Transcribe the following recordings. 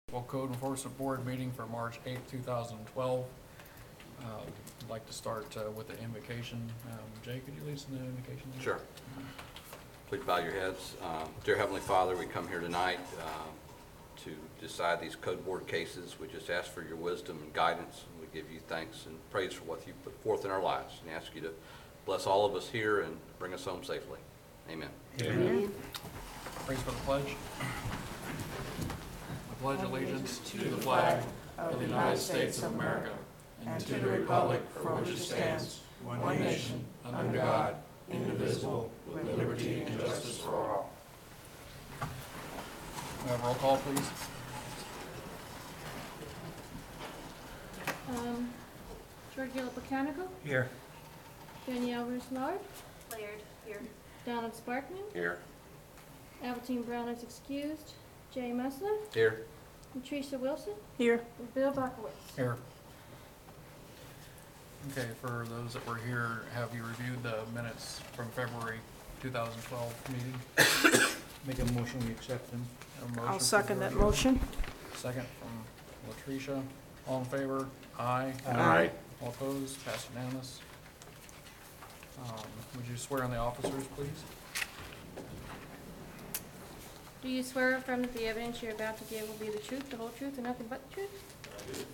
Well, Code Enforcement Board meeting for March 8th, 2012. I'd like to start with the invocation. Jay, could you lead us in the invocation? Sure. Please bow your heads. Dear Heavenly Father, we come here tonight to decide these code board cases. We just ask for your wisdom and guidance. We give you thanks and praise for what you put forth in our lives, and ask you to bless all of us here and bring us home safely. Amen. Amen. Praise for the pledge. I pledge allegiance to the flag of the United States of America and to the republic for which it stands, one nation, under God, indivisible, with liberty and justice for all. Roll call, please. Georgia Lopacanico. Here. Danielle Roos-Lard. Laird, here. Donald Sparkman. Here. Albertine Brown is excused. Jay Messler. Here. And Teresa Wilson. Here. And Bill Bakowitz. Here. Okay, for those that were here, have you reviewed the minutes from February 2012 meeting? Make a motion, we accept them. A motion I'll from second that Georgia. motion. Second from Latricia. All in favor? Aye. Aye. All opposed? Passed unanimous. Would you swear on the officers, please? Do you swear or affirm that the evidence you're about to give will be the truth, the whole truth, and nothing but the truth? I do.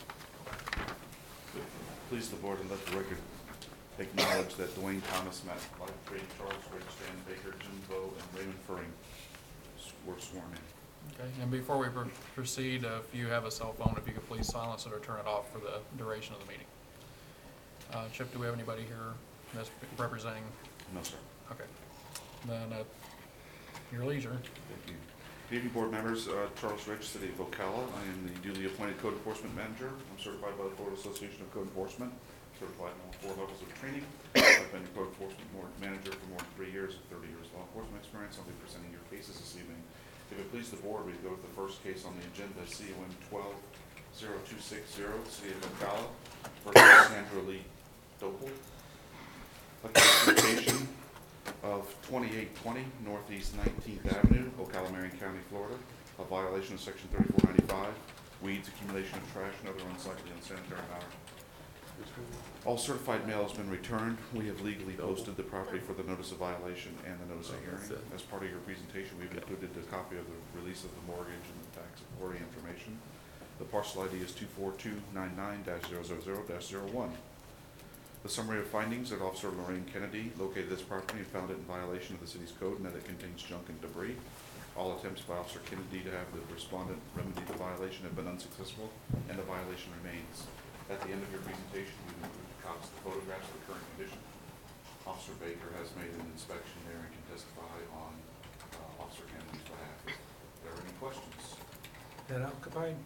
Please the board and let the record acknowledge that Dwayne Thomas, Matt Lighttree, Charles Rich, Dan Baker, Jim Bowe, and Raymond Furing were sworn in. Okay, and before we proceed, if you have a cell phone, if you could please silence it or turn it off for the duration of the meeting. Chip, do we have anybody here that's representing? No, sir. Okay. Then at your leisure. Thank you. Good evening, board members. Charles Rich, City of Ocala. I am the duly appointed Code Enforcement Manager. I'm certified by the Florida Association of Code Enforcement, certified in all 4 levels of training. I've been a Code Enforcement Manager for more than 3 years, with 30 years law enforcement experience. I'll be presenting your cases this evening. If it pleases the board, we go with the first case on the agenda, CON 12-0260, City of Ocala versus Sandra Lee Doppel. A case location of 2820 Northeast 19th Avenue, Ocala, Marion County, Florida. A violation of Section 3495, weeds, accumulation of trash, and other unsightly unsanitary matter. All certified mail has been returned. We have legally posted the property for the notice of violation and the notice of hearing. As part of your presentation, we've included a copy of the release of the mortgage and the tax authority information. The parcel ID is 24299-000-01. The summary of findings that Officer Lorraine Kennedy located this property and found it in violation of the city's code and that it contains junk and debris. All attempts by Officer Kennedy to have the respondent remedy the violation have been unsuccessful, and the violation remains. At the end of your presentation, we include copies of the photographs of the current condition. Officer Baker has made an inspection there and can testify on Officer Kennedy's behalf. If there are any questions? Is that occupied?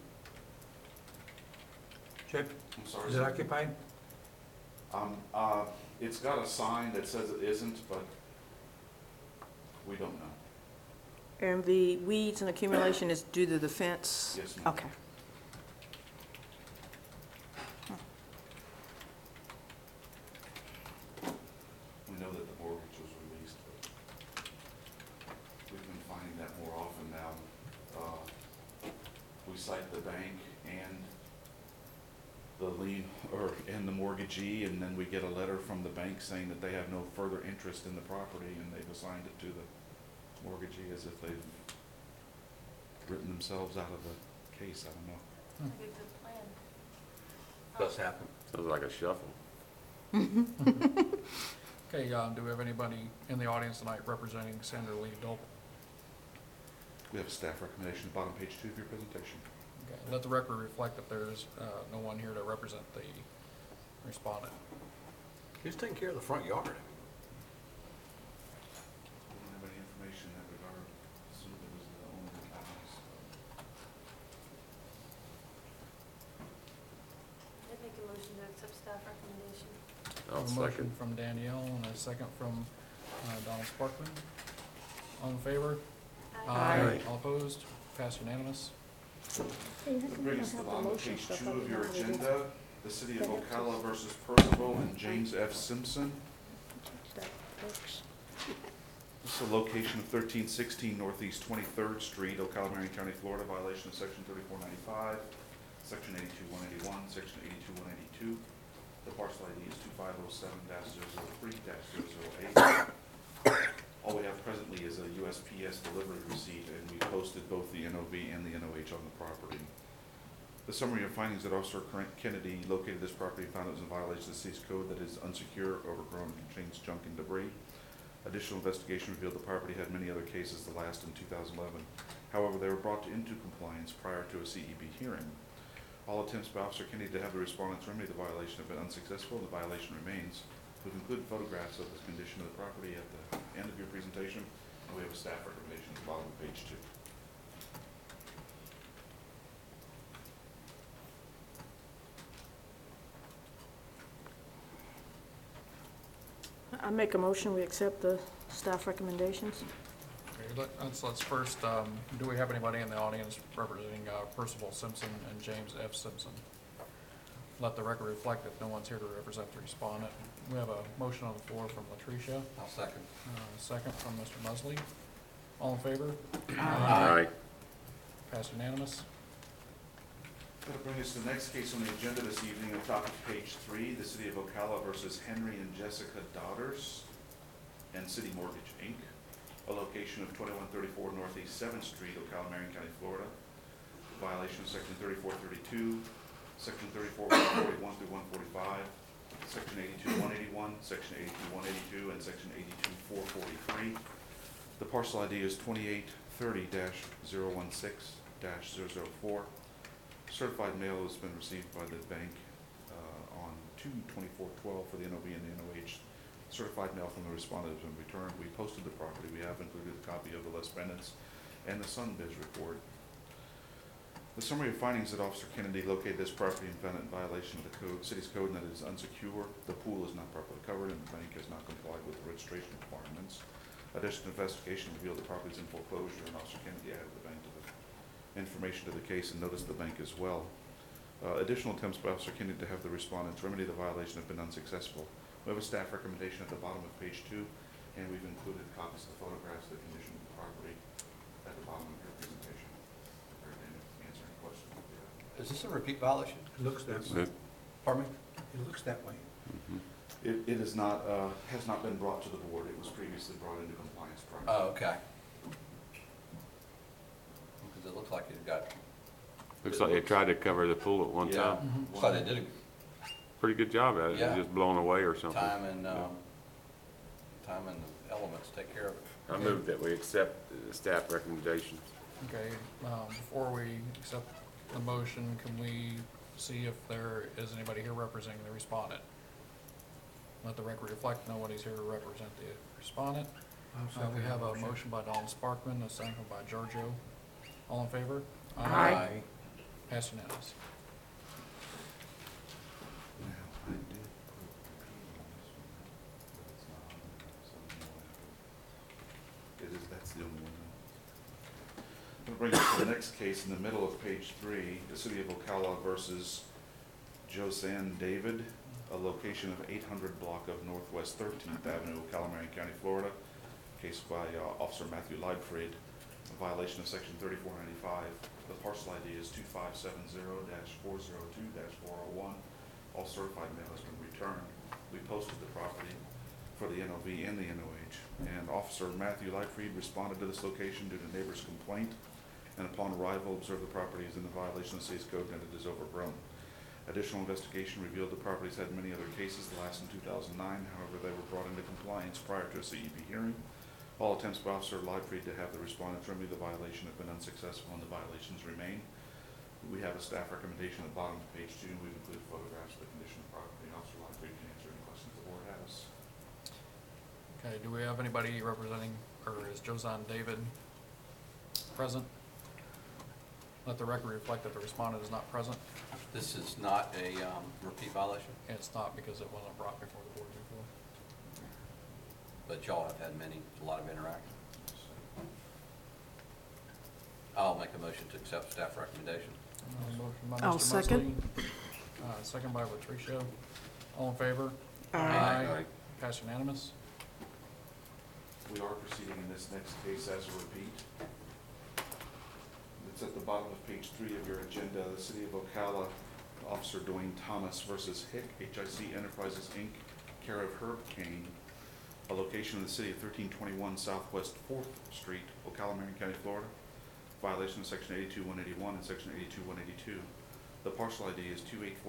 Chip, I'm sorry. is it occupied? It's got a sign that says it isn't, but we don't know. And the weeds and accumulation is due to the fence? Yes, ma'am. Okay. We know that the mortgage was released, but we've been finding that more often now. We cite the bank and the lien, and the mortgagee, and then we get a letter from the bank saying that they have no further interest in the property, and they've assigned it to the mortgagee as if they've written themselves out of the case. I don't know. Good plan. Does happen. Sounds like a shuffle. Okay, do we have anybody in the audience tonight representing Sandra Lee Doppel? We have a staff recommendation, bottom page 2 of your presentation. Okay, let the record reflect that there's no one here to represent the respondent. Who's taking care of the front yard? We don't have any information in that regard. Assume it was the owner of the house. I'd make a motion to accept staff recommendation. I'll A motion second. from Danielle and a second from Donald Sparkman. All in favor? Aye. All opposed? Passed unanimous. That brings us to the bottom of page 2 of your agenda, the City of Ocala versus Percival and James F. Simpson. This is a location of 1316 Northeast 23rd Street, Ocala, Marion County, Florida, violation of section 3495, section 82181, section 82182. The parcel ID is 2507-003-008. All we have presently is a USPS delivery receipt, and we posted both the NOV and the NOH on the property. The summary of findings that Officer Kennedy located this property and found it was in violation of the city's code that is unsecure, overgrown, and contains junk and debris. Additional investigation revealed the property had many other cases, the last in 2011. However, they were brought into compliance prior to a CEB hearing. All attempts by Officer Kennedy to have the respondents remedy the violation have been unsuccessful, and the violation remains. We've included photographs of the condition of the property at the end of your presentation, and we have a staff recommendation at the bottom of page 2. I make a motion, we accept the staff recommendations. Okay, let's first, do we have anybody in the audience representing Percival Simpson and James F. Simpson? Let the record reflect that no one's here to represent the respondent. We have a motion on the floor from Latricia, I'll second. second from Mr. Musley. All in favor? Aye. Passed unanimous. That'll bring us to the next case on the agenda this evening, on top of page 3, the City of Ocala versus Henry and Jessica Daughters and City Mortgage, Inc., a location of 2134 Northeast 7th Street, Ocala, Marion County, Florida. Violation of section 3432, section 3441 through 145, section 82181, section 82182, and section 82443. The parcel ID is 2830-016-004. Certified mail has been received by the bank on 2/24/12 for the NOV and the NOH. Certified mail from the respondent has been returned. We posted the property. We have included a copy of the Les Bennett's and the Sunbiz report. The summary of findings that Officer Kennedy located this property and found it in violation of the city's code, and that it is unsecure. The pool is not properly covered, and the bank has not complied with the registration requirements. Additional investigation revealed the property is in foreclosure, and Officer Kennedy added the bank to the information to the case and noticed the bank as well. Additional attempts by Officer Kennedy to have the respondents remedy the violation have been unsuccessful. We have a staff recommendation at the bottom of page 2, and we've included copies of the photographs of the condition of the property at the bottom of your presentation. Prepared to answer any questions. Is this a repeat violation? It looks that way. Pardon me? It looks that way. It is not, has not been brought to the board. It was previously brought into compliance prior. Oh, okay. Because it looks like it got, Looks like they tried to cover the pool at one Yeah. time. looks like they did Pretty good job at it. Yeah. It was just blown away or a something. time and the elements take care of it. I move that we accept the staff recommendation. Okay, before we accept the motion, can we see if there is anybody here representing the respondent? Let the record reflect nobody's here to represent the respondent. We have a motion by Donald Sparkman, a second by Giorgio. All in favor? Aye. Passed unanimous. Now, I did put a repeat on this one, but it's not on there, so no. It is, that's the only one. That brings us to the next case in the middle of page 3, the City of Ocala versus Josanne David, a location of 800 block of Northwest 13th Avenue, Ocala, Marion County, Florida. Case by Officer Matthew Leibfried, a violation of section 3495. The parcel ID is 2570-402-401. All certified mail has been returned. We posted the property for the NOV and the NOH, and Officer Matthew Leibfried responded to this location due to neighbor's complaint, and upon arrival observed the property is in the violation of the city's code and it is overgrown. Additional investigation revealed the properties had many other cases, the last in 2009. However, they were brought into compliance prior to a CEB hearing. All attempts by Officer Leibfried to have the respondents remedy the violation have been unsuccessful, and the violations remain. We have a staff recommendation at the bottom of page 2, and we've included photographs of the condition of the property. Officer Leibfried can answer any questions the board has. Okay, do we have anybody representing, or is Josanne David present? Let the record reflect that the respondent is not present. This is not a repeat violation, It's not because it wasn't brought before the board before. but y'all have had a lot of interaction. I'll make a motion to accept staff recommendation. Motion by I'll Mr. second. Musley, second by Latricia. All in favor? Aye. Passed unanimous. We are proceeding in this next case as a repeat. It's at the bottom of page 3 of your agenda, the City of Ocala, Officer Dwayne Thomas versus HIC Enterprises, Inc., care of Herb Kane, a location in the city of 1321 Southwest 4th Street, Ocala, Marion County, Florida. Violation of section 82181 and section 82182. The parcel ID is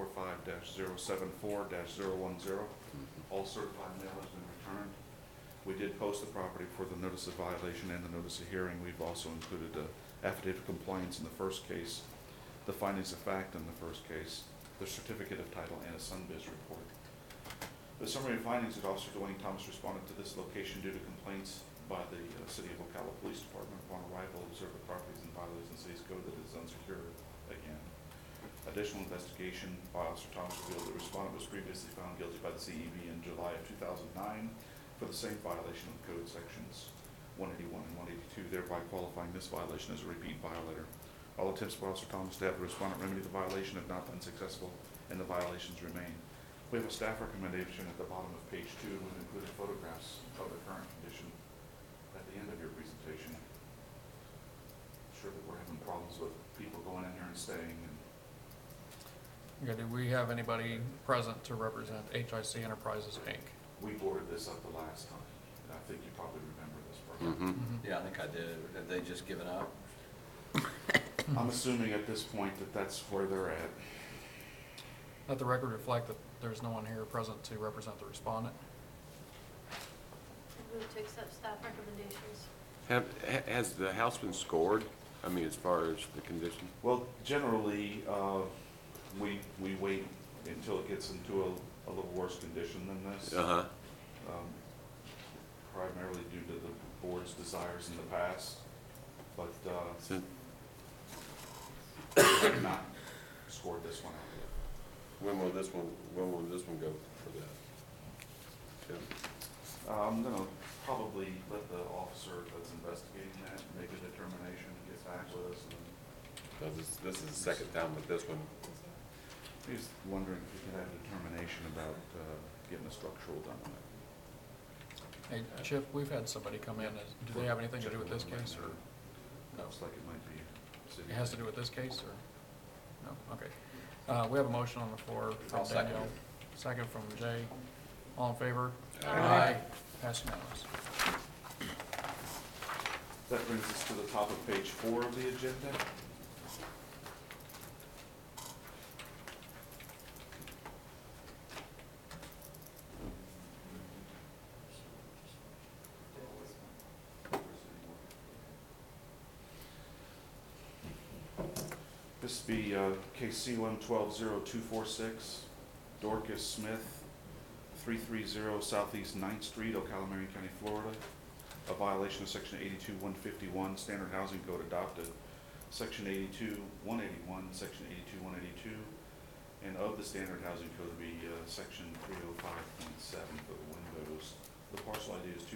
2845-074-010. All certified mail has been returned. We did post the property for the notice of violation and the notice of hearing. We've also included an affidavit of compliance in the first case, the findings of fact in the first case, the certificate of title, and a Sunbiz report. The summary of findings that Officer Dwayne Thomas responded to this location due to complaints by the City of Ocala Police Department upon arrival, observed the properties in violation of the city's code that is unsecured again. Additional investigation by Officer Thomas revealed the respondent was previously found guilty by the CEB in July of 2009 for the same violation of code sections 181 and 182, thereby qualifying this violation as a repeat violator. All attempts by Officer Thomas to have the respondent remedy the violation have not been successful, and the violations remain. We have a staff recommendation at the bottom of page 2 with included photographs of the current condition at the end of your presentation. I'm sure that we're having problems with people going in here and staying. Okay, do we have anybody present to represent HIC Enterprises, Inc.? We boarded this up the last time. I think you probably remember this person. Yeah, I think I did. Have they just given up? I'm assuming at this point that that's where they're at. Let the record reflect that there's no one here present to represent the respondent. Move to accept staff recommendations. Has the house been scored? I mean, as far as the condition? Well, generally, we wait until it gets into a little worse condition than this. Uh-huh. Primarily due to the board's desires in the past, but Since- we have not scored this one out yet. When will this one go for that? Tim? I'm gonna probably let the officer that's investigating that make a determination and get back with us. And This is the second time with this one. he's wondering if we can have a determination about getting a structural done on it. Hey, Chip, we've had somebody come in. Do they have anything to do with this case, or? No. Looks like it might be city. It has to do with this case, or? No, okay. We have a motion on the floor from I'll second Danielle. it. Second from Jay. All in favor? Aye. Pass unanimous. That brings us to the top of page 4 of the agenda. This would be case C1120246, Dorcas Smith, 330 Southeast 9th Street, Ocala, Marion County, Florida. A violation of section 82151, Standard Housing Code adopted, section 82181, section 82182, and of the Standard Housing Code would be section 305.7 for the windows. The parcel ID is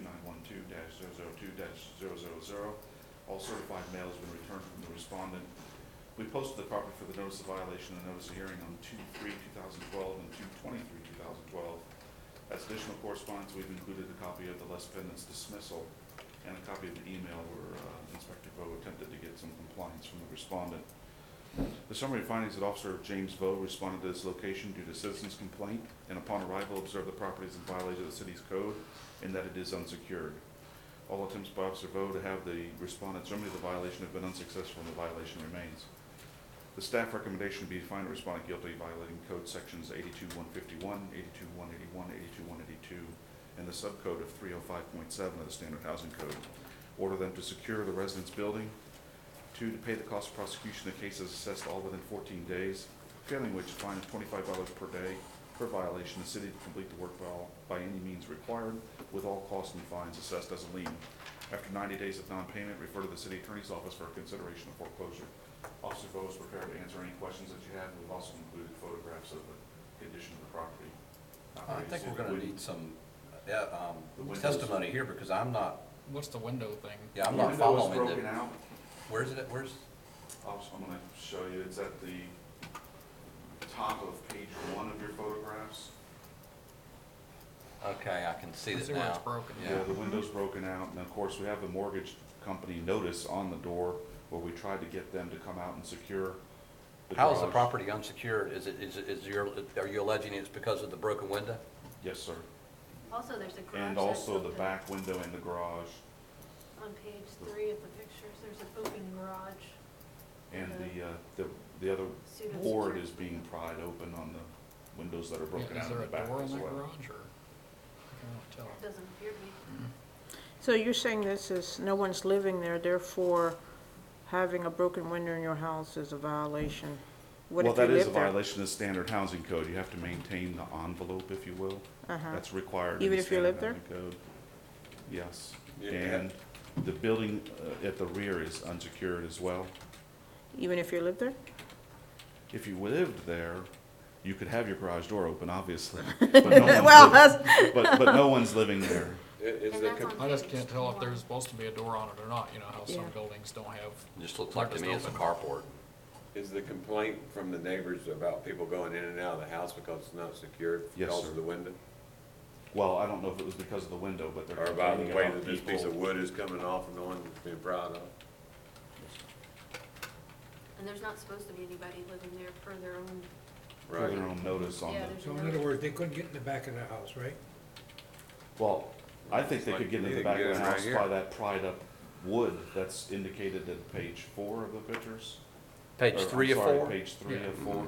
2912-002-000. All certified mail has been returned from the respondent. We posted the property for the notice of violation and notice of hearing on 2/3/2012 and 2/23/2012. As additional correspondence, we've included a copy of the Les Pendant's dismissal and a copy of the email where Inspector Vo attempted to get some compliance from the respondent. The summary of findings that Officer James Vo responded to this location due to citizens' complaint, and upon arrival observed the property is in violation of the city's code and that it is unsecured. All attempts by Officer Vo to have the respondents remedy the violation have been unsuccessful and the violation remains. The staff recommendation would be to find the respondent guilty of violating code sections 82151, 82181, 82182, and the subcode of 305.7 of the Standard Housing Code. Order them to secure the residence building. 2, to pay the cost of prosecution of cases assessed all within 14 days, failing which, fine of $25 per day per violation. The city to complete the work by any means required, with all costs and fines assessed as a lien. After 90 days of non-payment, refer to the city attorney's office for consideration of foreclosure. Officer Vo is prepared to answer any questions that you have. We've also included photographs of the condition of the property. I think we're gonna need some windows. testimony here, because I'm not, What's the window thing? yeah, I'm The not window was following broken the, out. where's it, where's, I'm going to show you. It's at the top of page 1 of your photographs. Okay, I can see I it see where it's now. broken. Yeah, the window's broken out, and of course, we have the mortgage company notice on the door where we tried to get them to come out and secure the How is the garage. property unsecured? Are you alleging it's because of the broken window? Yes, sir. Also, there's a garage And that's also the open. back window in the garage, On page 3 of the pictures, there's an open garage. and Okay. the other Pseudo board secure. is being pried open on the windows that are Yeah, broken is out in there the a back door in as that well. garage, or? I can't tell. It doesn't appear to be. So you're saying this is, no one's living there, therefore having a broken window in your house is a violation? What Well, if you that is a live there? violation of standard housing code. You have to maintain the envelope, if you will. Uh-huh. That's required in Even the if you standard live there? housing code. Yes. Yeah. And the building at the rear is unsecured as well. Even if you live there? If you lived there, you could have your garage door open, obviously. But no one's Well, living- that's, but no one's living there. Is And the, that's on I just page can't tell if 1. there's supposed to be a door on it or not, you know, how some Yeah. buildings don't have. It just looks like to me it's a Just carport. is the complaint from the neighbors about people going in and out of the house because it's not secured Yes, because sir. of the window? Well, I don't know if it was because of the window, but they're Or about the complaining way about that this piece of people. wood is coming off and the one that's being proud of? And there's not supposed to be anybody living there per their own. For Right. their own notice on Yeah, the, there's So no. in other words, they couldn't get in the back of the house, right? well, I think they could get into the They back can of the get in right house here. by that pried up wood that's indicated at page 4 of the pictures. Page Or, I'm 3 of sorry, 4? Page 3 Yeah. of 4.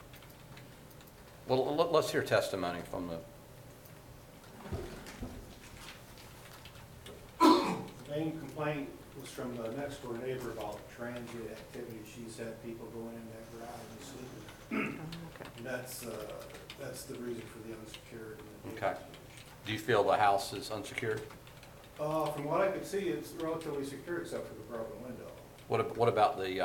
Well, let's hear testimony from the, Main complaint was from the next door neighbor about transient activity. She said people going in that garage and sleeping. okay. And that's the reason for the unsecured. and the Okay. Do you feel the house is unsecured? From what I could see, it's relatively secure except for the broken window. What about the,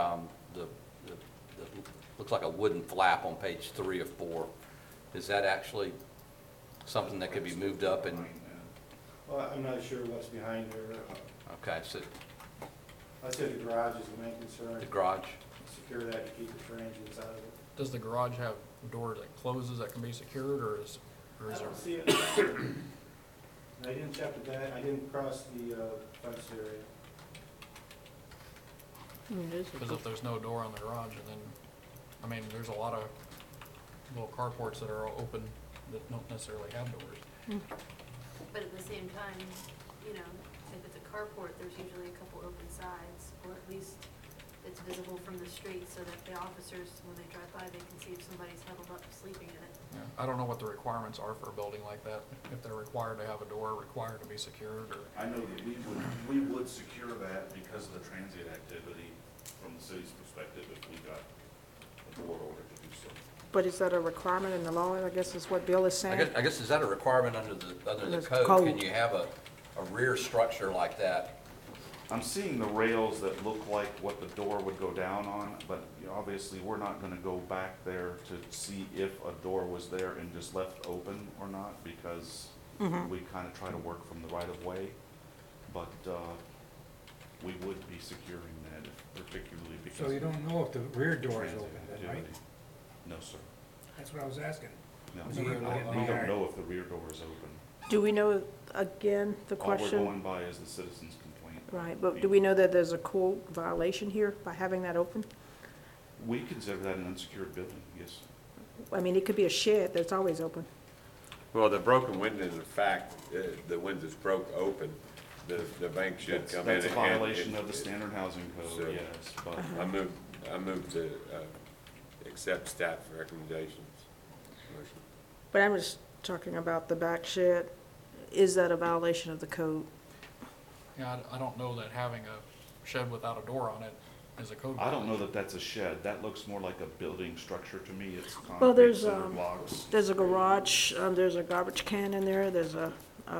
looks like a wooden flap on page 3 of 4? Is that actually something that could be moved up and, Well, I'm not sure what's behind there. okay, so I'd say the garage is the main concern. the garage? Secure that to keep the transients out of it. Does the garage have a door that closes that can be secured, or is I there? don't see it. And I didn't check with that. I didn't cross the fence area. Because if there's no door on the garage, and then, I mean, there's a lot of little carports that are open that don't necessarily have doors. But at the same time, you know, if it's a carport, there's usually a couple open sides, or at least it's visible from the street so that the officers, when they drive by, they can see if somebody's huddled up sleeping in it. Yeah, I don't know what the requirements are for a building like that, if they're required to have a door, required to be secured, or, I know that we would secure that because of the transient activity from the city's perspective if we got a board order to do so. But is that a requirement in the law, I guess is what Bill is saying? I guess, is that a requirement under the The code? code. Can you have a rear structure like that? I'm seeing the rails that look like what the door would go down on, but you know, obviously, we're not gonna go back there to see if a door was there and just left open or not, because we kinda try to work from the right of way. But, we would be securing that, particularly because. So you of don't know if the rear the door is transient open then, right? activity. No, sir. That's what I was asking. No, Was the rear door we open? don't know if the rear door is open. Do we know, again, the All we're question? going by is the citizen's complaint. Right, but do we know that there's a code violation here by having that open? We consider that an unsecured building, yes. I mean, it could be a shed that's always open. Well, the broken window, in fact, the window's broke open, the bank should come in. That's a and- violation of the standard housing So- code, yes, but I move to accept staff recommendations. Motion. But I'm just talking about the back shed. Is that a violation of the code? yeah, I don't know that having a shed without a door on it is a code. I don't know violation. that that's a shed. That looks more like a building structure to me. It's Well, concrete there's, cinder blocks. There's a garage, there's a garbage can in there, there's a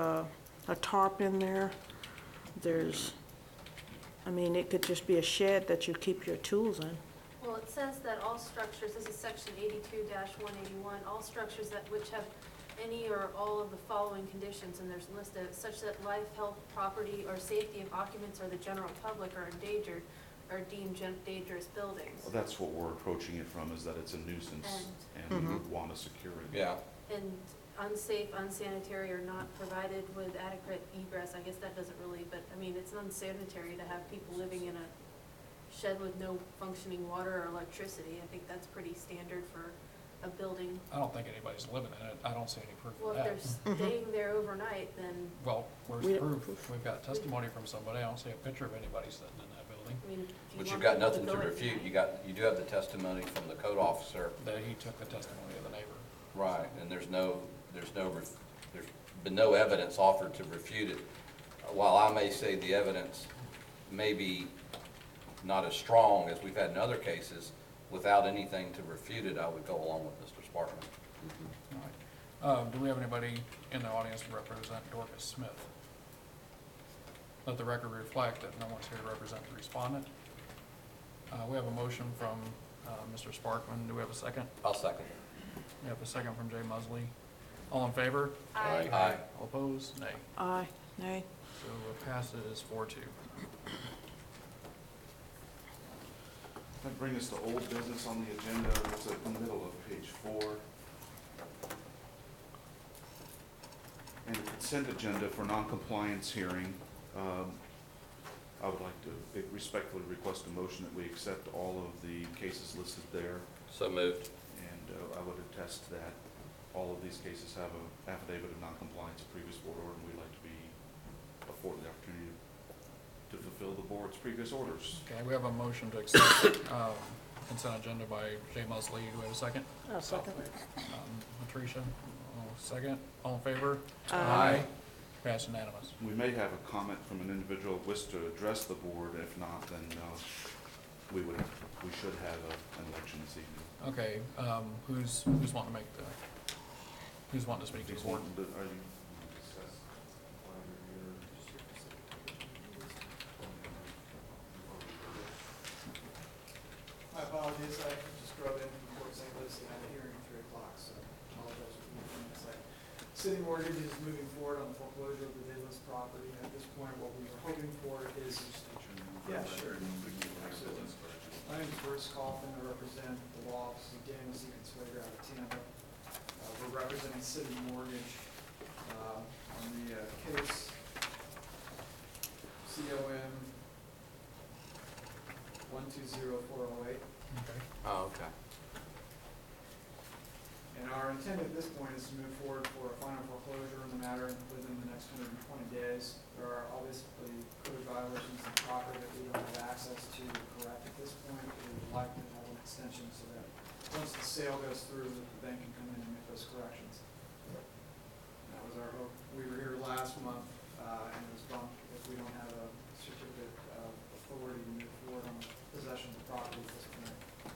tarp in there. There's, I mean, it could just be a shed that you keep your tools in. Well, it says that all structures, this is section 82-181, all structures that which have any or all of the following conditions, and there's listed, such that life, health, property, or safety of occupants or the general public are endangered, or deemed dangerous buildings. Well, that's what we're approaching it from, is that it's a nuisance, and we would want to secure it. Yeah. And unsafe, unsanitary, or not provided with adequate egress. I guess that doesn't really, but, I mean, it's unsanitary to have people living in a shed with no functioning water or electricity. I think that's pretty standard for a building. I don't think anybody's living in it. I don't see any proof Well, of if that. they're staying there overnight, then, Well, where's We the don't- proof? We've got testimony from somebody. I don't see a picture of anybody sitting in that building. I mean, do you But want you've got people nothing to go in refute. tonight? You do have the testimony from the code officer. That he took the testimony of the neighbor. Right, and there's been no evidence offered to refute it. While I may say the evidence may be not as strong as we've had in other cases, without anything to refute it, I would go along with Mr. Sparkman. All right. Do we have anybody in the audience to represent Dorcas Smith? Let the record reflect that no one's here to represent the respondent. We have a motion from Mr. Sparkman. Do we have a second? I'll second. We have a second from Jay Musley. All in favor? Aye. Aye. All opposed? Nay. Aye, nay. So it passes 4-2. That brings us to old business on the agenda. It's at the middle of page 4. And the consent agenda for noncompliance hearing. I would like to respectfully request a motion that we accept all of the cases listed there. So moved. And I would attest that all of these cases have an affidavit of noncompliance of previous board order, and we'd like to be afforded the opportunity to fulfill the board's previous orders. Okay, we have a motion to accept consent agenda by Jay Musley. Do we have a second? I'll second. Patricia, second. All in favor? Aye. Pass unanimous. We may have a comment from an individual who wishes to address the board. If not, then we should have an election this evening. Okay, who's wanting to make who's wanting to speak to the board? Are you? My apologies, I just drove in from Port St. Lucie, I had a hearing at 3 o'clock, so I apologize for being a few minutes late. City Mortgage is moving forward on the foreclosure of the Davis property, and at this point, what we were hoping for is, yeah, sure. Absolutely. My name is Bruce Kaufman, I represent the law office of Daniel C. Consuegra out of Tampa. We're representing City Mortgage on the case COM 120408. Okay. Oh, okay. And our intent at this point is to move forward for a final foreclosure in the matter within the next 120 days. There are obviously code violations in the property that we don't have access to correct at this point. We would like to have an extension so that once the sale goes through, that the bank can come in and make those corrections. That was our hope. We were here last month, and it was bumped because we don't have a certificate of authority to move forward on possession of the property at this point.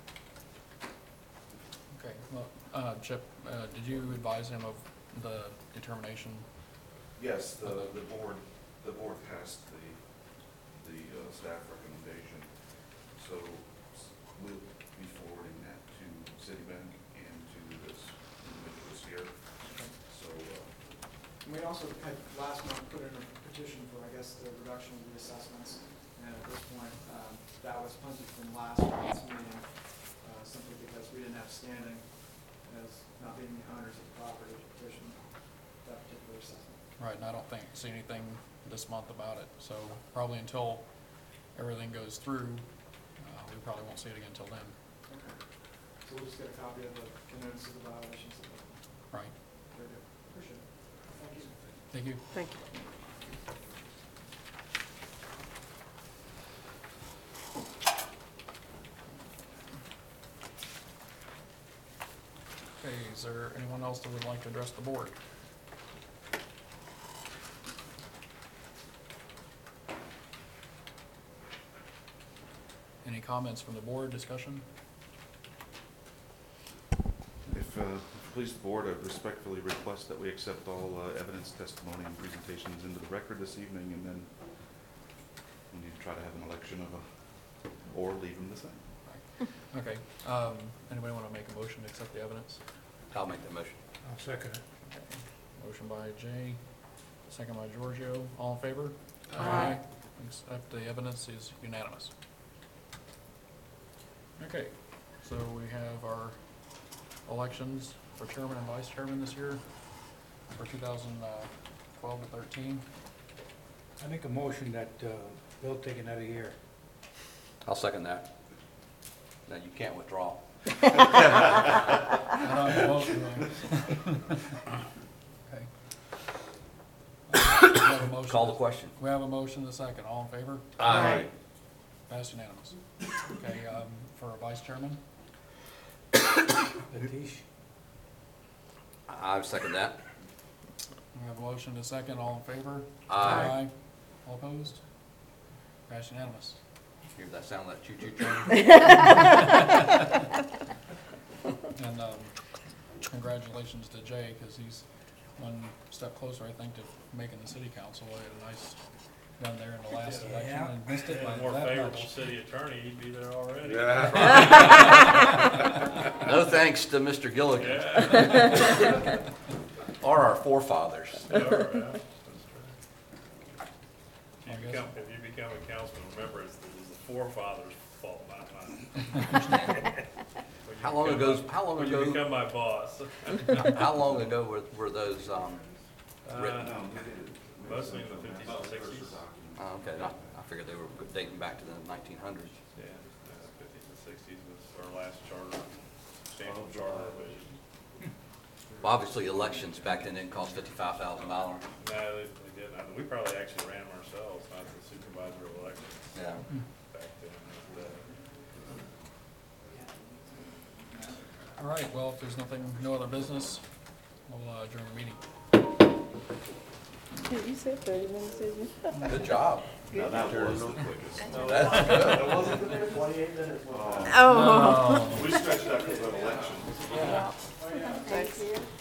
Okay. Well, Chip, did you advise him of the determination? Yes, the board passed the staff recommendation. So we'll be forwarding that to Citibank and to this individuals here. So, We also had last month put in a petition for, I guess, the reduction of the assessments. And at this point, that was punted from last month's meeting, simply because we didn't have standing as not being the owners of the property to petition that particular assessment. Right, and I don't see anything this month about it. So probably until everything goes through, we probably won't see it again until then. Okay. So we'll just get a copy of the notice of the violations. Right. Very good. Appreciate it. Thank you. Thank you. Thank you. Okay, is there anyone else that would like to address the board? Any comments from the board, discussion? if it pleases the board, I respectfully request that we accept all evidence, testimony, and presentations into the record this evening, and then we need to try to have an election of or leave them the same. Okay, anybody want to make a motion to accept the evidence? I'll make that motion. I'll second it. Motion by Jay, second by Giorgio. All in favor? Aye. Accept the evidence is unanimous. Okay, so we have our elections for chairman and vice chairman this year. for 2012 to 13. I make a motion that, Bill take another year. I'll second that. No, you can't withdraw. I don't have a motion, though. Okay. We have a motion. Call the question. We have a motion and a second. All in favor? Aye. Passed unanimous. Okay, for vice chairman? Latish? I second that. We have a motion and a second. All in favor? Aye. All opposed? Passed unanimous. Hear that sound, that choo-choo train? And congratulations to Jay, because he's one step closer, I think, to making the city council. He had a nice run there in the last election Yeah. and missed it by More that favorable much. city attorney, he'd be there already. No thanks to Mr. Gilligan Yeah. or our forefathers. Sure, yeah, that's true. I If guess- you become a councilman, remember, it's the forefathers' fault, not mine. How long ago? When you become my boss. How long ago were those written? Mostly in the 50s and 60s. Okay, I figured they were dating back to the 1900s. Yeah, 50s and 60s was our last charter, substantial charter revision. Well, obviously, elections back then didn't cost $55,000. No, they didn't. I mean, we probably actually ran them ourselves, not the supervisor elections Yeah. back then. But, All right, well, if there's no other business, we'll adjourn the meeting. You said 30 minutes, didn't you? Good job. Now that was the quickest. That's good. 28 minutes. Oh. We stretched out because of elections. Yeah. Thanks.